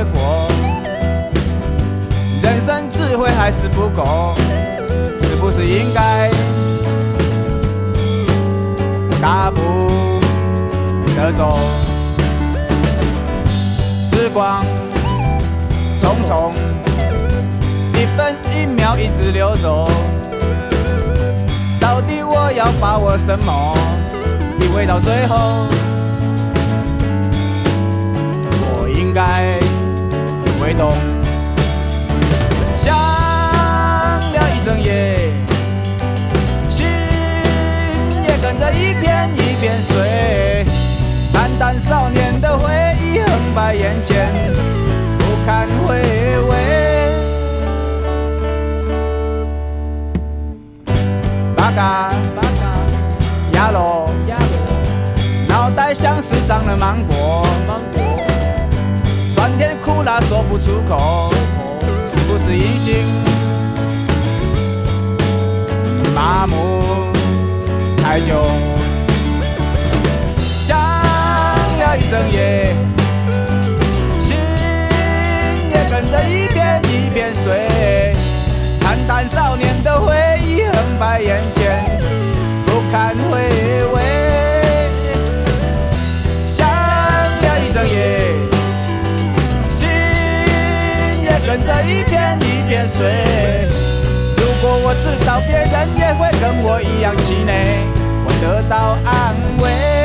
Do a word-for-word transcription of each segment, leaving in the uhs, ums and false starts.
结果。人生智慧还是不够，是不是应该大步地走？时光匆匆，一分一秒一直流走，到底我要把握什么？体会到最后，我应该会懂。想了一整夜，心也跟着一遍一遍碎。惨淡少年的回忆横摆眼前，不堪回味。八嘎压落，脑袋像是长了芒果，酸甜苦辣说不出口，是不是已经麻木太久？想了一整夜，心也跟着一遍一遍碎。惨淡少年的回忆横摆眼前，不堪回味。想了一整夜，心也跟着一遍一遍碎。如果我知道别人也会跟我一样气馁，我得到安慰。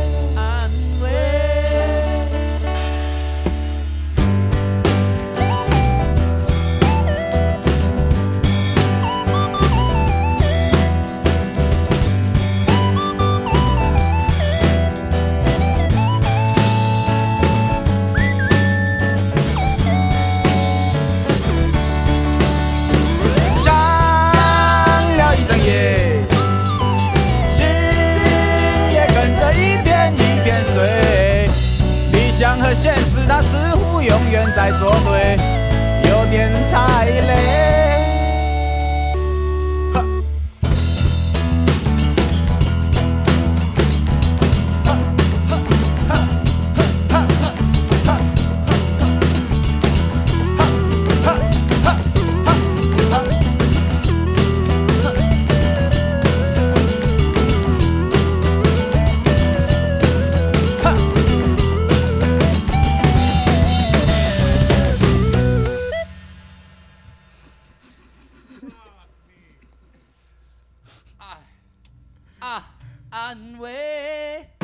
和现实它似乎永远在作对，有点太累。啊，安慰。